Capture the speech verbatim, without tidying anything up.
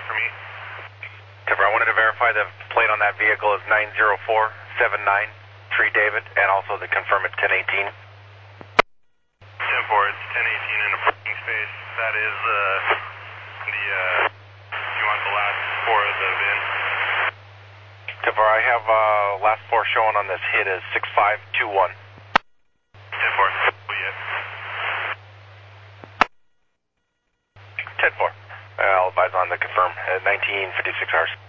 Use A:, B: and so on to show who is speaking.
A: for me.
B: Cover, I wanted to verify the plate on that vehicle is nine zero four seven nine, Tree David, and also to confirm it's ten eighteen.
A: ten four, it's ten eighteen in the parking space. That is uh, the, uh, you want the last four of the V I N?
B: Cover, I have uh, last four showing on this hit is six five two one.
A: ten four, yeah.
B: ten four. I'll advise on the confirm at nineteen fifty-six hours.